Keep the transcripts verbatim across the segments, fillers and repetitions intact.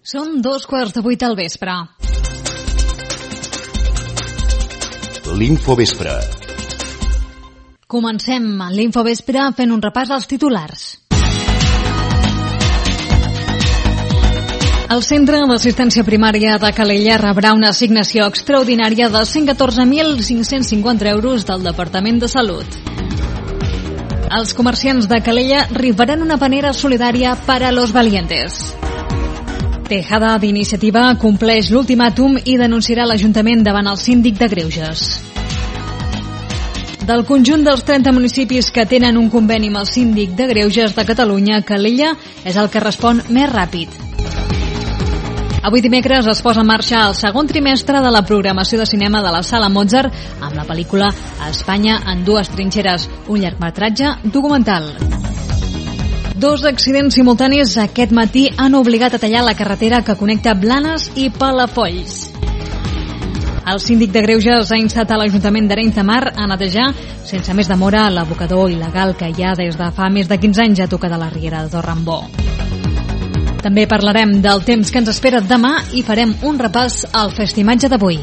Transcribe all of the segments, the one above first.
Són dos quarts de vuit al vespre. L'Infovespre. Comencem l'Infovespre fent un repàs als titulars. El Centre d'Assistència Primària de Calella rebrà una assignació extraordinària de cent catorze mil cinc-cents cinquanta euros del Departament de Salut. Els comerciants de Calella rifaran una panera solidària per a los valientes. Tejada d'Iniciativa compleix l'ultimàtum i denunciarà l'Ajuntament davant el síndic de Greuges. Del conjunt dels trenta municipis que tenen un conveni amb el síndic de Greuges de Catalunya, Calella és el que respon més ràpid. Avui dimecres es posa en marxa el segon trimestre de la programació de cinema de la Sala Mozart amb la pel·lícula Espanya en dues trinxeres, un llargmetratge documental. Dos accidents simultanis aquest matí han obligat a tallar la carretera que connecta Blanes i Palafolls. El síndic de Greuges ha instat a l'Ajuntament d'Arenys de Mar a netejar sense més demora l'abocador il·legal que hi ha des de fa més de quinze anys a tocar de la Riera de Torrembó. També parlarem del temps que ens espera demà i farem un repàs al festimatge d'avui.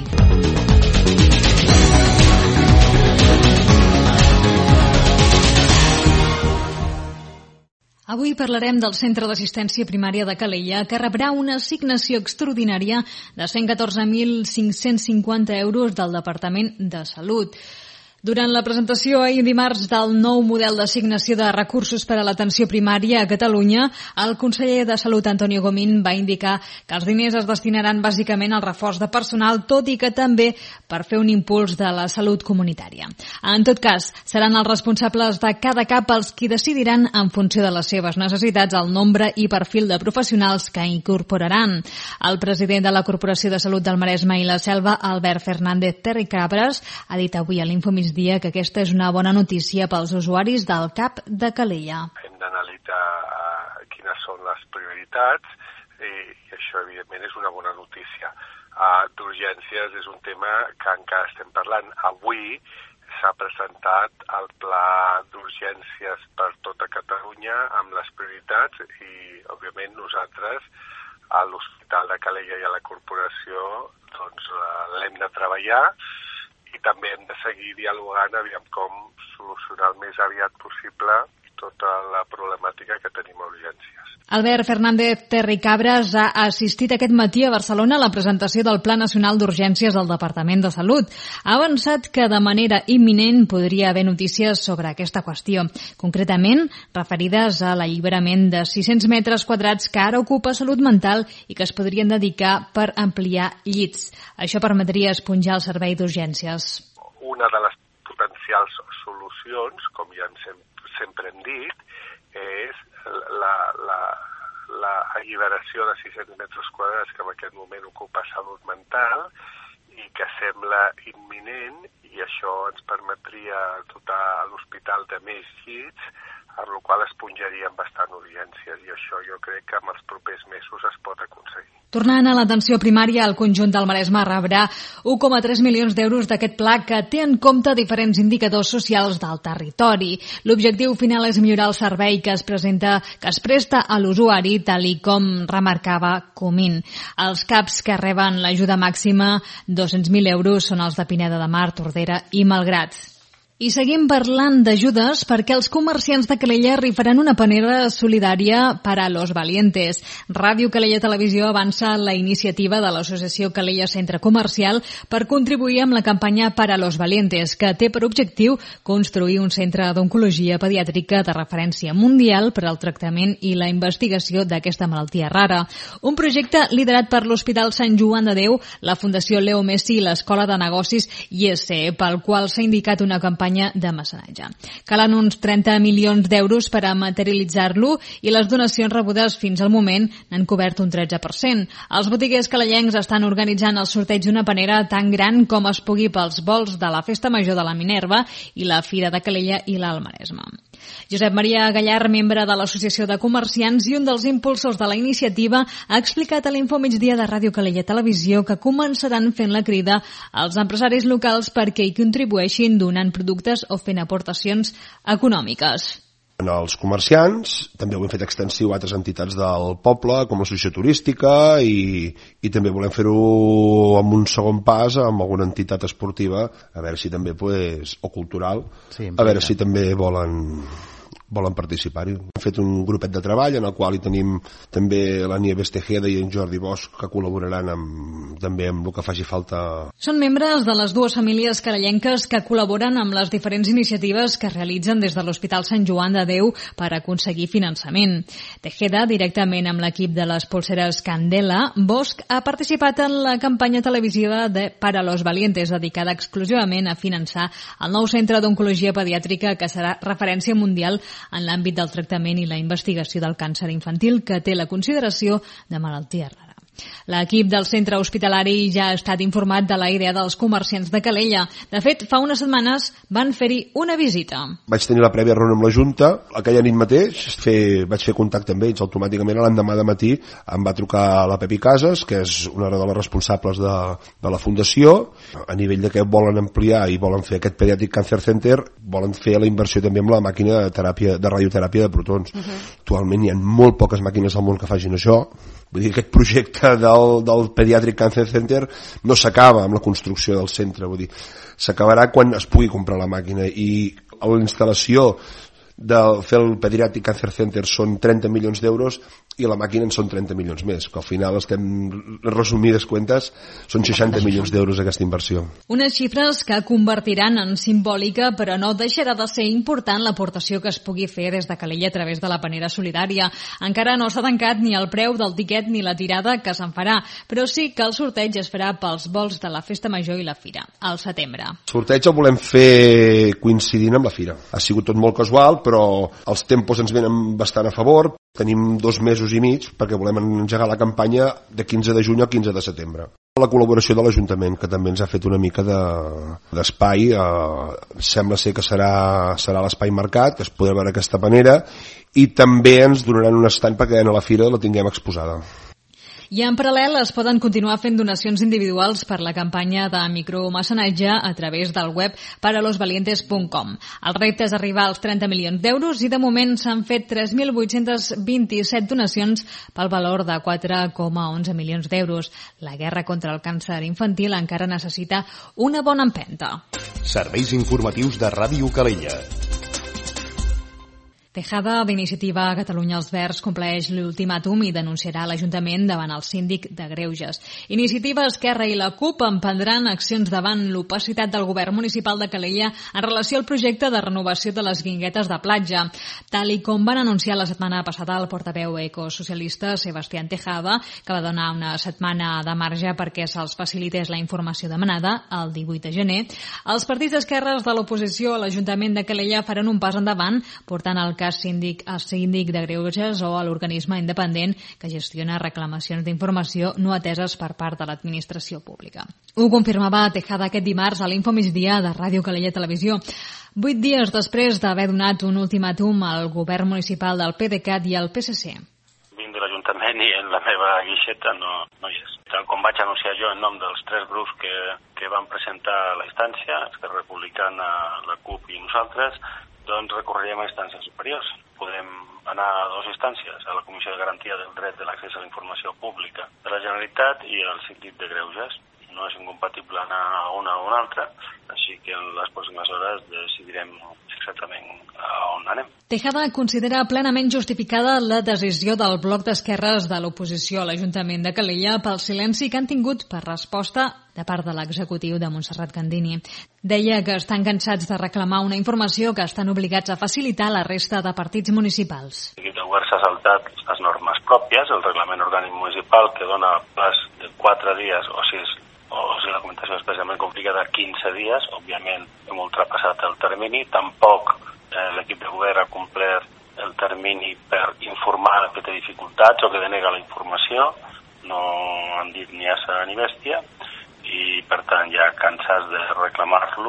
Avui parlarem del Centre d'Assistència Primària de Calella, que rebrà una assignació extraordinària de cent catorze mil cinc-cents cinquanta euros del Departament de Salut. Durant la presentació ahir dimarts del nou model d'assignació de recursos per a l'atenció primària a Catalunya, el conseller de Salut, Antonio Gomín, va indicar que els diners es destinaran bàsicament al reforç de personal, tot i que també per fer un impuls de la salut comunitària. En tot cas, seran els responsables de cada cap els qui decidiran, en funció de les seves necessitats, el nombre i perfil de professionals que incorporaran. El president de la Corporació de Salut del Maresme i la Selva, Albert Fernández Terricabras, ha dit avui a l'Infomigdia dia que aquesta és una bona notícia pels usuaris del C A P de Calella. Hem d'analitzar quines són les prioritats i, i això evidentment és una bona notícia. Uh, d'urgències és un tema que encara estem parlant. Avui s'ha presentat el pla d'urgències per tota Catalunya amb les prioritats i òbviament nosaltres a l'Hospital de Calella i a la Corporació doncs, l'hem de treballar i també hem de seguir dialogant aviam com solucionar el més aviat possible tota la problemàtica que tenim a urgències. Albert Fernández Terricabras ha assistit aquest matí a Barcelona a la presentació del Pla Nacional d'Urgències del Departament de Salut. Ha avançat que de manera imminent podria haver notícies sobre aquesta qüestió, concretament referides a l'alliberament de sis-cents metres quadrats que ara ocupa Salut Mental i que es podrien dedicar per ampliar llits. Això permetria esponjar el servei d'urgències. Una de les potencials solucions, com ja hem, sempre hem dit, és la, la, la alliberació de sis-cents metres quadrats que en aquest moment ocupa Salut Mental i que sembla imminent i això ens permetria dotar l'hospital de més llits, amb la qual es esponjarien bastant urgències i això jo crec que en els propers mesos es pot aconseguir. Tornant a l'atenció primària, el conjunt del Maresme rebrà un coma tres milions d'euros d'aquest pla que té en compte diferents indicadors socials del territori. L'objectiu final és millorar el servei que es presenta, que es presta a l'usuari, tal i com remarcava Comín. Els caps que reben l'ajuda màxima, dos-cents mil euros, són els de Pineda de Mar, Tordera i Malgrat. I seguim parlant d'ajudes perquè els comerciants de Calella rifaran una panera solidària per a los valientes. Ràdio Calella Televisió avança la iniciativa de l'associació Calella Centre Comercial per contribuir amb la campanya Per a los valientes, que té per objectiu construir un centre d'oncologia pediàtrica de referència mundial per al tractament i la investigació d'aquesta malaltia rara. Un projecte liderat per l'Hospital Sant Joan de Déu, la Fundació Leo Messi i l'Escola de Negocis I S E, pel qual s'ha indicat una campanya de mecenatge. Calen uns trenta milions d'euros per a materialitzar-lo i les donacions rebudes fins al moment n'han cobert un tretze per cent. Els botiguers calellencs estan organitzant el sorteig d'una panera tan gran com es pugui pels vols de la Festa Major de la Minerva i la Fira de Calella i l'Alt Maresme. Josep Maria Gallar, membre de l'Associació de Comerciants i un dels impulsors de la iniciativa, ha explicat a l'Infomigdia de Ràdio Calella Televisió que començaran fent la crida als empresaris locals perquè hi contribueixin donant productes o fent aportacions econòmiques. en els comerciants, també ho hem fet extensiu a altres entitats del poble, com l'associació turística, i, i també volem fer-ho amb un segon pas amb alguna entitat esportiva, a veure si també, pues, o cultural, sí, a veure si també volen... volen participar-hi. Hem fet un grupet de treball en el qual hi tenim també la Nieves Tejeda i en Jordi Bosch, que col·laboraran amb, també amb el que faci falta. Són membres de les dues famílies carallenques que col·laboren amb les diferents iniciatives que realitzen des de l'Hospital Sant Joan de Déu per aconseguir finançament. Tejeda, directament amb l'equip de les polseres Candela, Bosch ha participat en la campanya televisiva de Para los Valientes, dedicada exclusivament a finançar el nou centre d'oncologia pediàtrica que serà referència mundial en l'àmbit del tractament i la investigació del càncer infantil, que té la consideració de malaltia rara. L'equip del centre hospitalari ja ha estat informat de la idea dels comerciants de Calella. De fet, fa unes setmanes van fer-hi una visita. Vaig tenir la prèvia reunió amb la Junta. Aquella nit mateix fer, vaig fer contacte amb ells automàticament. L'endemà de matí em va trucar la Pepi Casas, que és una de les responsables de, de la Fundació. A nivell de que volen ampliar i volen fer aquest Pediatric Cancer Center, volen fer la inversió també amb la màquina de, teràpia, de radioteràpia de protons. Uh-huh. Actualment hi ha molt poques màquines al món que facin això. Vull dir que aquest projecte del, del Pediatric Cancer Center no s'acaba amb la construcció del centre, vull dir, s'acabarà quan es pugui comprar la màquina, i la instal·lació de fer el Pediatric Cancer Center són trenta milions d'euros i la màquina en són trenta milions més, que al final estem, resumides comptes, són seixanta milions d'euros aquesta inversió. Unes xifres que convertiran en simbòlica, però no deixarà de ser important l'aportació que es pugui fer des de Calella a través de la panera solidària. Encara no s'ha tancat ni el preu del tiquet ni la tirada que se'n farà, però sí que el sorteig es farà pels vols de la Festa Major i la Fira, al setembre. El sorteig el volem fer coincidint amb la Fira. Ha sigut tot molt casual, però els tempos ens venen bastant a favor. Tenim dos mesos i mig perquè volem engegar la campanya de quinze de juny al quinze de setembre. La col·laboració de l'Ajuntament, que també ens ha fet una mica de, d'espai, eh, sembla ser que serà, serà l'espai marcat, que es podrà veure d'aquesta manera, i també ens donaran un estany perquè a la Fira la tinguem exposada. I en paral·lel es poden continuar fent donacions individuals per la campanya de micromecenatge a través del web para los valientes punt com. El repte és arribar als trenta milions d'euros i de moment s'han fet tres mil vuit-cents vint-i-set donacions pel valor de quatre coma onze milions d'euros. La guerra contra el càncer infantil encara necessita una bona empenta. Serveis informatius de Ràdio Calella. Tejada, d'Iniciativa Catalunya Els Verds, compleix l'ultimàtum i denunciarà l'Ajuntament davant el síndic de Greuges. Iniciativa, Esquerra i la CUP emprendran accions davant l'opacitat del govern municipal de Calella en relació al projecte de renovació de les guinguetes de platja. Tal i com van anunciar la setmana passada el portaveu ecosocialista Sebastián Tejada, que va donar una setmana de marge perquè se'ls facilités la informació demanada el divuit de gener, els partits d'esquerres de l'oposició a l'Ajuntament de Calella faran un pas endavant, portant el cas síndic, al síndic de Greuges o a l'organisme independent que gestiona reclamacions d'informació no ateses per part de l'administració pública. Ho confirmava Tejada aquest dimarts a l'Info Migdia de Ràdio Calella Televisió. Vuit dies després d'haver donat un ultimàtum al govern municipal del PDeCAT i al P S C. Vinc de l'Ajuntament i en la meva guixeta no, no hi és. Tal com vaig anunciar jo en nom dels tres grups que, que van presentar la instància, Esquerra Republicana, la CUP i nosaltres, doncs recorrerem a instàncies superiors. Podem anar a dues instàncies, a la Comissió de Garantia del Dret de l'Accés a la Informació Pública de la Generalitat i al Síndic de Greuges. No és incompatible anar a una o una altra, així que en les pròximes hores decidirem exactament a on anem. Tejada considera plenament justificada la decisió del bloc d'esquerres de l'oposició a l'Ajuntament de Calella pel silenci que han tingut per resposta de part de l'executiu de Montserrat Candini. Deia que estan cansats de reclamar una informació que estan obligats a facilitar a la resta de partits municipals. El govern s'ha saltat les normes pròpies, el reglament orgànic municipal que dona plaç de quatre dies o sis, o si la documentació és especialment complicada, quinze dies. Òbviament hem ultrapassat el termini. Tampoc eh, l'equip de govern ha complert el termini per informar que té dificultats o que denega la informació. No han dit ni asa ni bèstia i, per tant, ja cansats de reclamar-lo i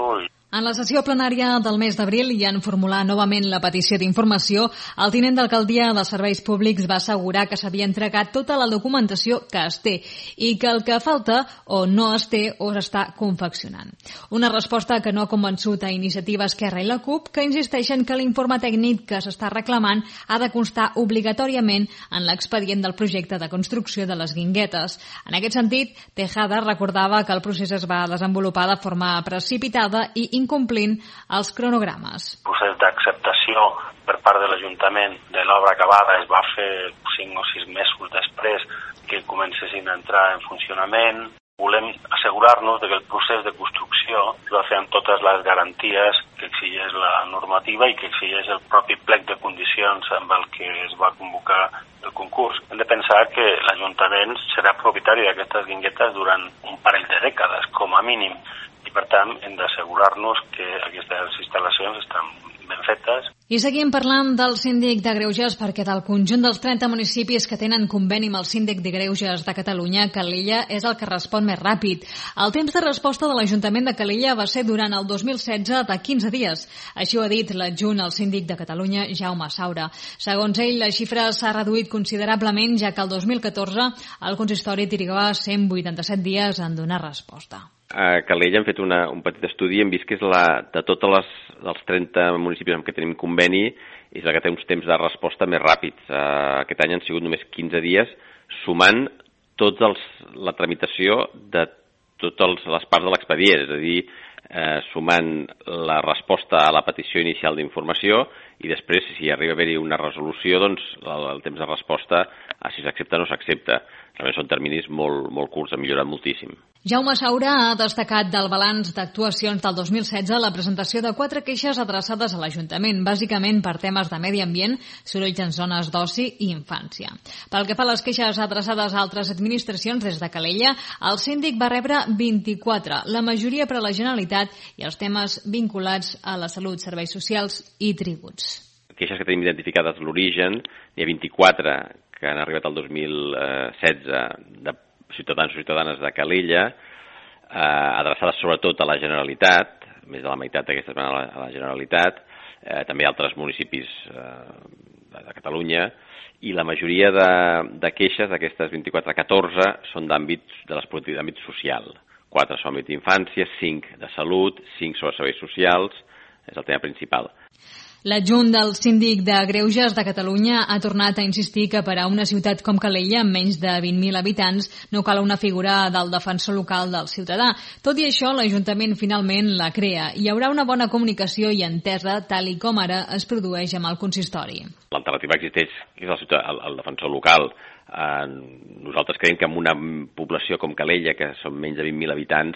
En la sessió plenària del mes d'abril i en formular novament la petició d'informació, el tinent d'alcaldia de Serveis Públics va assegurar que s'havia entregat tota la documentació que es té i que el que falta o no es té o s'està confeccionant. Una resposta que no ha convençut a Iniciativa Esquerra i la CUP, que insisteixen que l'informe tècnic que s'està reclamant ha de constar obligatòriament en l'expedient del projecte de construcció de les Guinguetes. En aquest sentit, Tejada recordava que el procés es va desenvolupar de forma precipitada i incomplint els cronogrames. El procés d'acceptació per part de l'Ajuntament de l'obra acabada es va fer cinc o sis mesos després que comencessin a entrar en funcionament. Volem assegurar-nos que el procés de construcció es va fer amb totes les garanties que exigeix la normativa i que exigeix el propi plec de condicions amb el que es va convocar el concurs. Hem de pensar que l'Ajuntament serà propietari d'aquestes guinguetes durant un parell de dècades, com a mínim, i per tant hem d'assegurar-nos que aquestes instal·lacions estan ben fetes. I seguim parlant del síndic de Greuges perquè del conjunt dels trenta municipis que tenen conveni amb el síndic de Greuges de Catalunya, Calella és el que respon més ràpid. El temps de resposta de l'Ajuntament de Calella va ser durant el dos mil setze de quinze dies. Així ho ha dit l'adjunt al síndic de Catalunya, Jaume Saura. Segons ell, la xifra s'ha reduït considerablement, ja que el dos mil catorze el consistori trigava cent vuitanta-set dies en donar resposta. A Calella hem fet una, un petit estudi i hem vist que és la, de tots els trenta municipis amb què tenim conveni, és la que té uns temps de resposta més ràpids. Uh, aquest any han sigut només quinze dies, sumant tots els, la tramitació de totes les parts de l'expedient, és a dir, uh, sumant la resposta a la petició inicial d'informació i després, si arriba a haver-hi una resolució, doncs el, el temps de resposta a si s'accepta o no s'accepta. Realment són terminis molt, molt curts, han millorat moltíssim. Jaume Saura ha destacat del balanç d'actuacions del dos mil setze la presentació de quatre queixes adreçades a l'Ajuntament, bàsicament per temes de medi ambient, sorolls en zones d'oci i infància. Pel que fa a les queixes adreçades a altres administracions des de Calella, el síndic va rebre vint-i-quatre, la majoria per a la Generalitat i els temes vinculats a la salut, serveis socials i tributs. Queixes que tenim identificades l'origen, hi ha vint-i-quatre que han arribat al dos mil setze de ciutadans o ciutadanes de Calella, eh, adreçades sobretot a la Generalitat, més de la meitat d'aquestes van a la, a la Generalitat, eh, també altres municipis eh, de Catalunya, i la majoria de, de queixes d'aquestes vint-i-quatre, catorze són d'àmbits de les polítiques d'àmbit social. quatre són d'àmbit d'infància, cinc de salut, cinc sobre serveis socials, és el tema principal. L'adjunt del síndic de Greuges de Catalunya ha tornat a insistir que per a una ciutat com Calella, amb menys de vint mil habitants, no cal una figura del defensor local del ciutadà. Tot i això, l'Ajuntament finalment la crea. Hi haurà una bona comunicació i entesa, tal i com ara es produeix amb el consistori. L'alternativa existeix, que és el, ciutadà, el, el defensor local. Eh, nosaltres creiem que en una població com Calella, que són menys de vint mil habitants,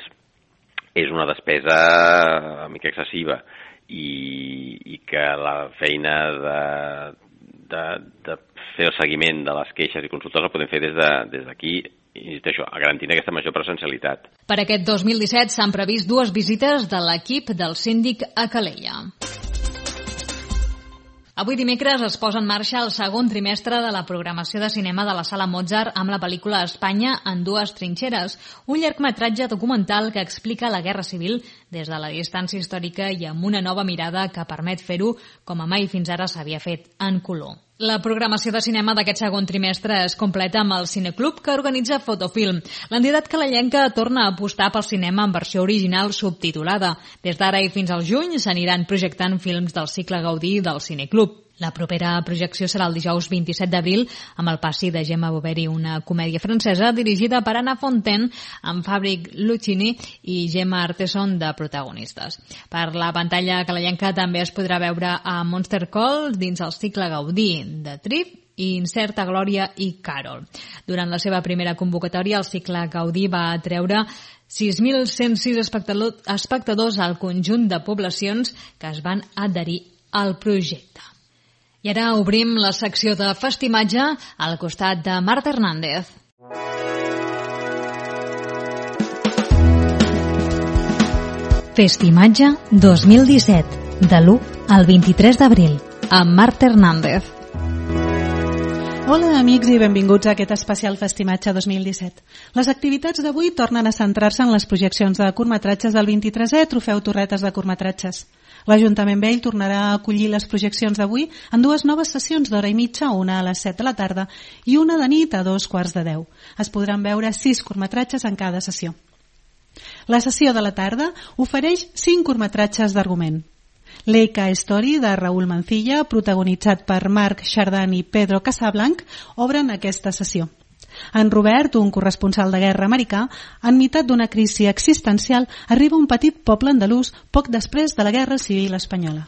és una despesa una mica excessiva. I, i que la feina de, de, de fer el seguiment de les queixes i consultes la podem fer des de, des d'aquí, insisteixo, garantint aquesta major presencialitat. Per aquest dos mil disset s'han previst dues visites de l'equip del síndic a Calella. Avui dimecres es posa en marxa el segon trimestre de la programació de cinema de la Sala Mozart amb la pel·lícula Espanya en dues trinxeres, un llargmetratge documental que explica la Guerra Civil des de la distància històrica i amb una nova mirada que permet fer-ho com a mai fins ara s'havia fet en color. La programació de cinema d'aquest segon trimestre es completa amb el Cineclub que organitza Fotofilm. L'entitat calellenca torna a apostar pel cinema en versió original subtitulada. Des d'ara i fins al juny s'aniran projectant films del cicle Gaudí del Cineclub. La propera projecció serà el dijous vint-i-set d'abril amb el passi de Gemma Boveri, una comèdia francesa dirigida per Anna Fontaine amb Fabrik Lucchini i Gemma Arteson de protagonistes. Per la pantalla calellenca també es podrà veure a Monster Call dins el cicle Gaudí de Trip i Incerta Glòria i Carol. Durant la seva primera convocatòria, el cicle Gaudí va atreure sis mil cent sis espectadors al conjunt de poblacions que es van adherir al projecte. I ara obrim la secció de Festimatge al costat de Marta Hernández. Festimatge dos mil disset, de l'u al vint-i-tres d'abril, amb Marta Hernández. Hola, amics, i benvinguts a aquest especial Festimatge dos mil disset. Les activitats d'avui tornen a centrar-se en les projeccions de curtmetratges del vint-i-tresè Trofeu Torretes de Curtmetratges. L'Ajuntament Vell tornarà a acollir les projeccions d'avui en dues noves sessions d'hora i mitja, una a les set de la tarda i una de nit a dos quarts de deu. Es podran veure sis curtmetratges en cada sessió. La sessió de la tarda ofereix cinc curtmetratges d'argument. Leica Story, de Raúl Mancilla, protagonitzat per Marc Chardin i Pedro Casablanc, obren aquesta sessió. En Robert, un corresponsal de guerra americà, enmitat d'una crisi existencial, arriba a un petit poble andalús poc després de la Guerra Civil Espanyola.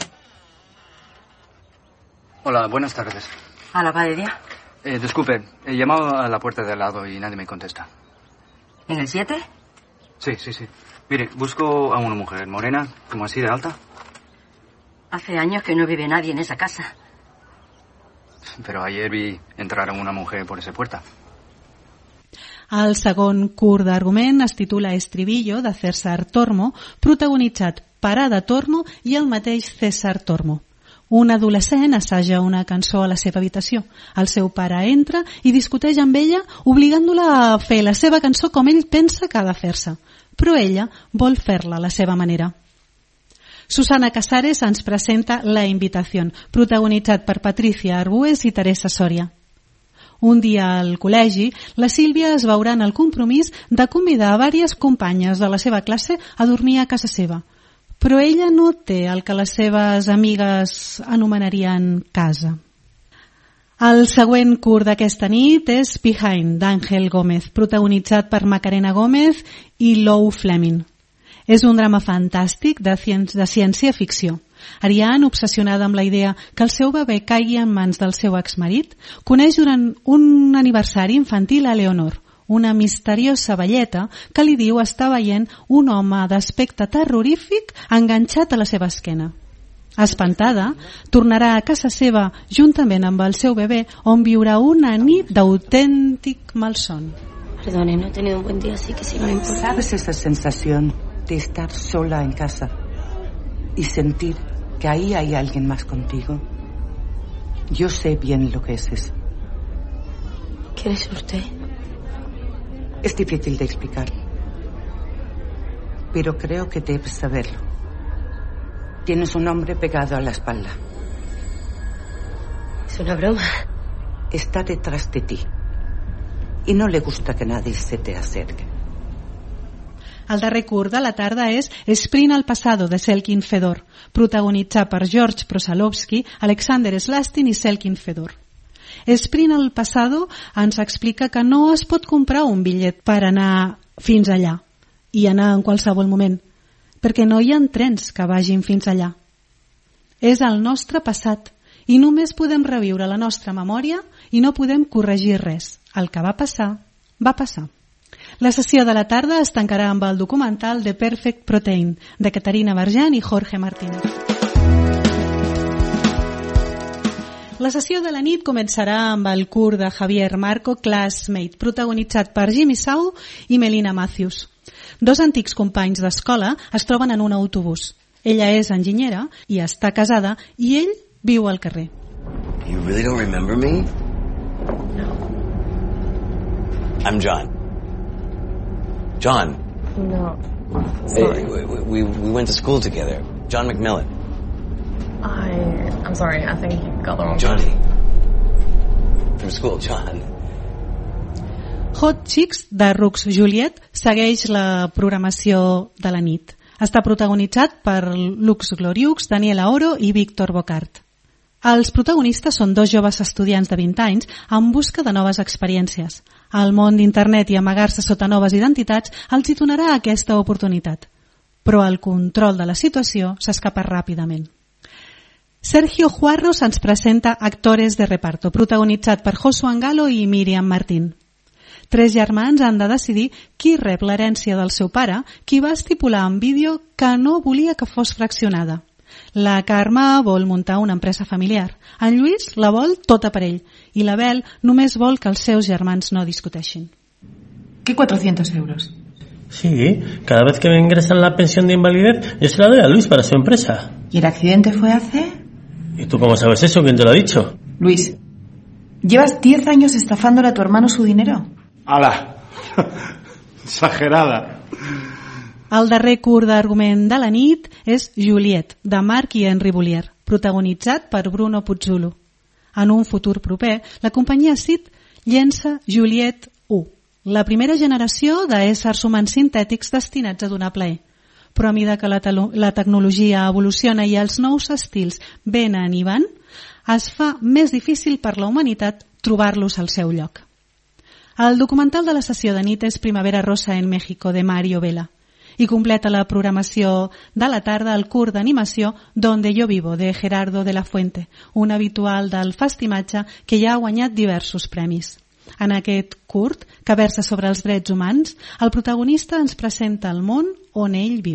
Hola, buenas tardes. ¿A la Valeria? Eh, disculpe, he llamado a la puerta de al lado y nadie me contesta. ¿En el siete? Sí, sí, sí. Mire, busco a una mujer morena, como así de alta. Hace años que no vive nadie en esa casa. Però ayer vi entrar a una mujer por esa puerta. El segon curt d'argument es titula Estribillo, de César Tormo, protagonitzat per Ada Tormo i el mateix César Tormo. Un adolescent assaja una cançó a la seva habitació. El seu pare entra i discuteix amb ella, obligant-la a fer la seva cançó com ell pensa que ha de fer-se. Però ella vol fer-la a la seva manera. Susana Casares ens presenta La Invitació, protagonitzat per Patricia Arbues i Teresa Soria. Un dia al col·legi, la Sílvia es veurà en el compromís de convidar a diverses companyes de la seva classe a dormir a casa seva. Però ella no té el que les seves amigues anomenarien casa. El següent curt d'aquesta nit és Behind, d'Àngel Gómez, protagonitzat per Macarena Gómez i Lou Fleming. És un drama fantàstic de, ciència, de ciència-ficció. Ariane, obsessionada amb la idea que el seu bebè caigui en mans del seu exmarit, coneix durant un aniversari infantil a Leonor, una misteriosa velleta que li diu estar veient un home d'aspecte terrorífic enganxat a la seva esquena. Espantada, tornarà a casa seva juntament amb el seu bebè, on viurà una nit d'autèntic malson. Perdone, no he tenido un buen día, así que si no le importa. ¿Sabes esa sensación de estar sola en casa y sentir que ahí hay alguien más contigo? Yo sé bien lo que es eso. ¿Quién es usted? Es difícil de explicar, pero creo que debes saberlo. Tienes un hombre pegado a la espalda. Es una broma. Está detrás de ti y no le gusta que nadie se te acerque. El darrer curt de la tarda és Sprint al Pasado, de Selkin Fedor, protagonitzat per George Prosalovsky, Alexander Slastin i Selkin Fedor. Sprint al Pasado ens explica que no es pot comprar un bitllet per anar fins allà i anar en qualsevol moment, perquè no hi ha trens que vagin fins allà. És el nostre passat i només podem reviure la nostra memòria i no podem corregir res. El que va passar, va passar. La sessió de la tarda es tancarà amb el documental The Perfect Protein, de Caterina Barjan i Jorge Martínez. La sessió de la nit començarà amb el curt de Javier Marco, Classmate, protagonitzat per Jimmy Sau i Melina Matthews. Dos antics companys d'escola es troben en un autobús. Ella és enginyera i està casada i ell viu al carrer. You really don't remember me? No. I'm John. John. No. Sorry. Hey, we, we, we went to school together. John McMillan. I... I'm sorry, I think you got the wrong... Johnny. From school, John. Hot Chicks, de Rux Juliet, segueix la programació de la nit. Està protagonitzat per Lux Gloriux, Daniela Oro i Víctor Bocart. Els protagonistes són dos joves estudiants de vint anys en busca de noves experiències. El món d'internet i amagar-se sota noves identitats els hi donarà aquesta oportunitat. Però el control de la situació s'escapa ràpidament. Sergio Juarros ens presenta Actores de reparto, protagonitzat per Josu Angalo i Míriam Martín. Tres germans han de decidir qui rep l'herència del seu pare, qui va estipular en vídeo que no volia que fos fraccionada. La Carme vol muntar una empresa familiar. En Lluís la vol tota per ell. I la Bel només vol que els seus germans no discuteixin. ¿Qué cuatrocientos euros? Sí, cada vez que me ingresan la pensión de invalidez, yo se la doy a Luis para su empresa. ¿Y el accidente fue hace...? ¿Y tú cómo sabes eso? ¿Quién te lo ha dicho? Luis. ¿Llevas diez años estafándole a tu hermano su dinero? ¡Hala! Exagerada. El darrer curt d'argument de la nit és Juliet, de Marc i Henri Boulier, protagonitzat per Bruno Puzzolo. En un futur proper, la companyia C I T llença Juliet u, la primera generació d'éssers humans sintètics destinats a donar plaer. Però a mesura que la, la tecnologia evoluciona i els nous estils venen i van, es fa més difícil per la humanitat trobar-los al seu lloc. El documental de la sessió de nit és Primavera Rosa en México, de Mario Vela, i completa la programació de la tarda el curt d'animació Donde yo vivo, de Gerardo de la Fuente, un habitual del Festimatge que ja ha guanyat diversos premis. En aquest curt, que versa sobre els drets humans, el protagonista ens presenta el món on ell viu.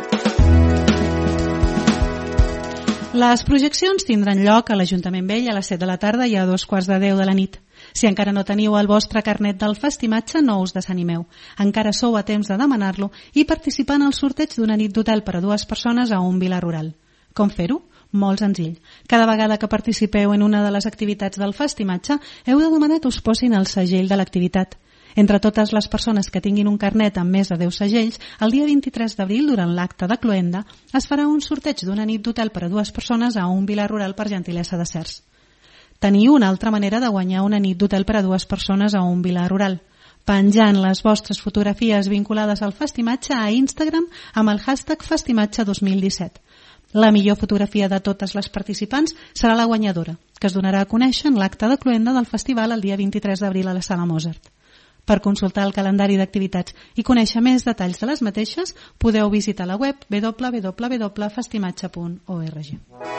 Les projeccions tindran lloc a l'Ajuntament Vell a les set de la tarda i a dos quarts de deu de la nit. Si encara no teniu el vostre carnet del Festimatge, no us desanimeu. Encara sou a temps de demanar-lo i participar en el sorteig d'una nit d'hotel per a dues persones a un vila rural. Com fer-ho? Molt senzill. Cada vegada que participeu en una de les activitats del Festimatge, heu de demanar que us posin el segell de l'activitat. Entre totes les persones que tinguin un carnet amb més de deu segells, el dia vint-i-tres d'abril, durant l'acte de cloenda, es farà un sorteig d'una nit d'hotel per a dues persones a un vila rural per gentilesa de Cercs. Teniu una altra manera de guanyar una nit d'hotel per a dues persones a un vila rural, penjant les vostres fotografies vinculades al Festimatge a Instagram amb el hashtag Festimatge dos mil disset. La millor fotografia de totes les participants serà la guanyadora, que es donarà a conèixer en l'acte de cloenda del festival el dia vint-i-tres d'abril a la Sala Mozart. Per consultar el calendari d'activitats i conèixer més detalls de les mateixes, podeu visitar la web w w w punt festimatge punt org.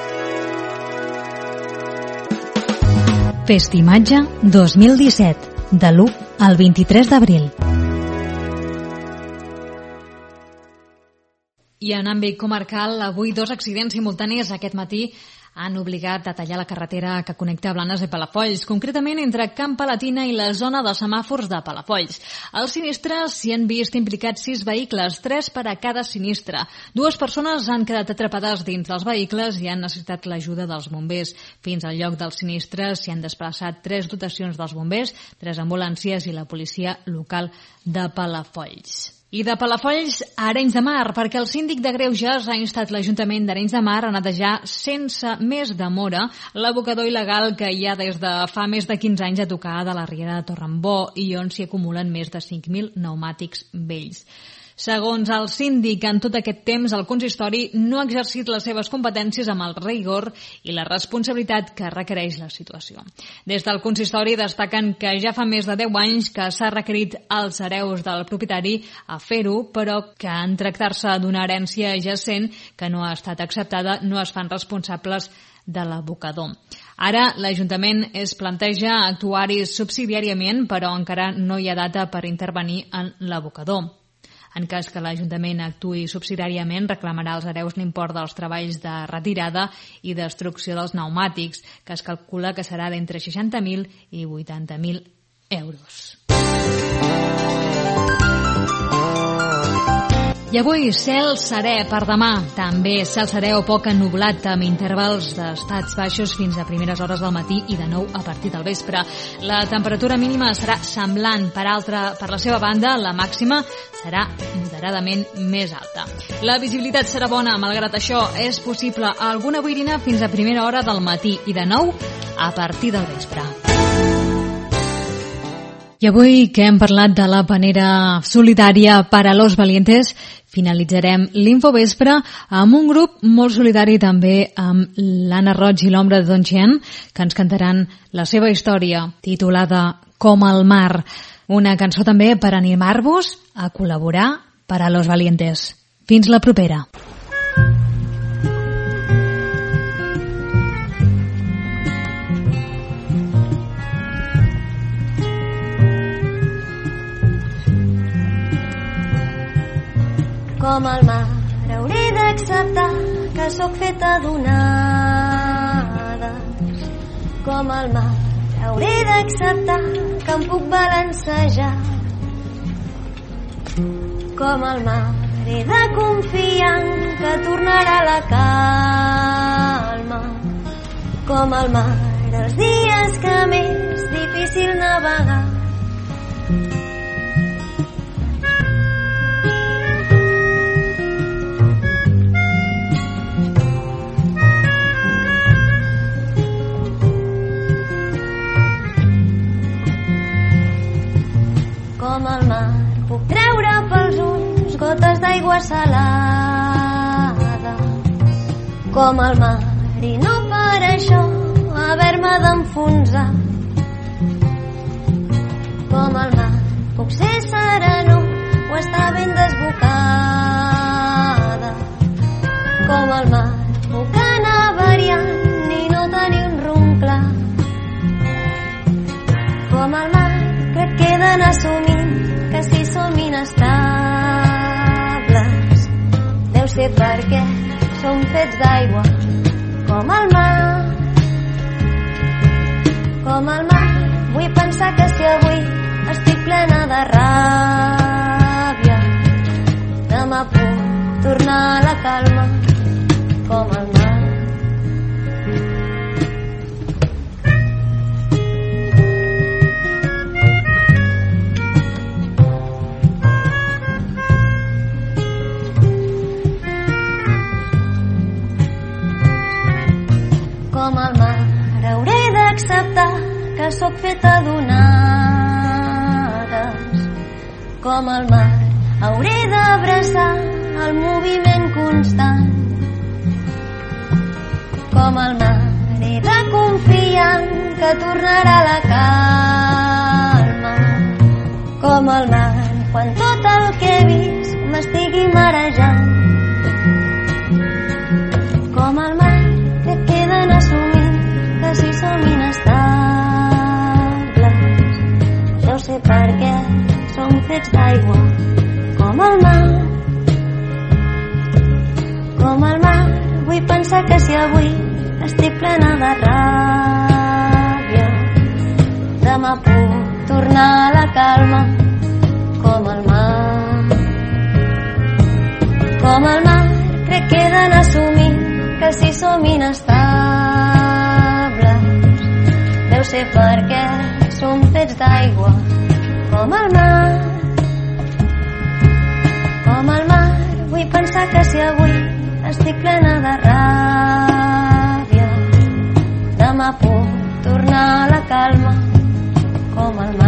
Festimatge dos mil disset, de l'u al vint-i-tres d'abril. I en àmbit comarcal, avui dos accidents simultanis aquest matí han obligat a tallar la carretera que connecta Blanes i Palafolls, concretament entre Camp Palatina i la zona de semàfors de Palafolls. Als sinistres s'hi han vist implicats sis vehicles, tres per a cada sinistre. Dues persones han quedat atrapades dins dels vehicles i han necessitat l'ajuda dels bombers. Fins al lloc dels sinistres s'hi han desplaçat tres dotacions dels bombers, tres ambulàncies i la policia local de Palafolls. I de Palafolls a Arenys de Mar, perquè el síndic de Greuges ha instat l'Ajuntament d'Arenys de Mar a netejar sense més demora l'abocador il·legal que hi ha des de fa més de quinze anys a tocar de la riera de Torrembó i on s'hi acumulen més de cinc mil pneumàtics vells. Segons el síndic, en tot aquest temps el consistori no ha exercit les seves competències amb el rigor i la responsabilitat que requereix la situació. Des del consistori destaquen que ja fa més de deu anys que s'ha requerit als hereus del propietari a fer-ho, però que en tractar-se d'una herència jacent que no ha estat acceptada no es fan responsables de l'abocador. Ara l'Ajuntament es planteja actuar-hi subsidiàriament, però encara no hi ha data per intervenir en l'abocador. En cas que l'Ajuntament actuï subsidiàriament, reclamarà als hereus l'import dels treballs de retirada i destrucció dels pneumàtics, que es calcula que serà d'entre seixanta mil i vuitanta mil euros. I avui cel serè per demà. També cel serè o poc ennublat amb intervals d'estats baixos fins a primeres hores del matí i de nou a partir del vespre. La temperatura mínima serà semblant. Per altra, per la seva banda, la màxima serà moderadament més alta. La visibilitat serà bona, malgrat això és possible alguna boirina fins a primera hora del matí i de nou a partir del vespre. I avui que hem parlat de la panera solidària per a los valientes, finalitzarem l'Infovespre amb un grup molt solidari també amb l'Anna Roig i l'Ombra de Don Chen, que ens cantaran la seva història titulada Com el mar. Una cançó també per animar-vos a col·laborar per a los valientes. Fins la propera. Com el mar hauré d'acceptar que sóc feta d'onades. Com el mar hauré d'acceptar que em puc balancejar. Com el mar he de confiar que tornarà la calma. Com el mar dels dies que m'és difícil navegar. Com el mar puc treure pels ulls gotes d'aigua salada. Com el mar i no per això haver-me d'enfonsar. Com el mar puc ser sereno o estar ben desbocada. Com el mar puc anar variant i no tenir un rumb clar. Com el mar que et queden assumint que si som inestables. Deu ser perquè som fets d'aigua com el mar. Com el mar, vull pensar que si avui estic plena de ràbia, demà puc tornar a la calma com el mar. Com el mar hauré d'acceptar que sóc feta d'onades. Com el mar hauré d'abraçar el moviment constant. Com el mar he de confiar que tornarà la calma. Com el mar quan tot el que he vist m'estigui marejant. Com el mar que queden assumint que si som inestables. Deu ser perquè som fets d'aigua com el mar. Com el mar, vull pensar que si avui estic plena de ràbia, demà puc tornar a la calma com el mar. Com el mar, crec que he d'anar assumint que si som inestables. Deu ser perquè som fets d'aigua com el mar. Com el mar, vull pensar que si avui estic plena de ràbia, demà puc tornar a la calma com el mar.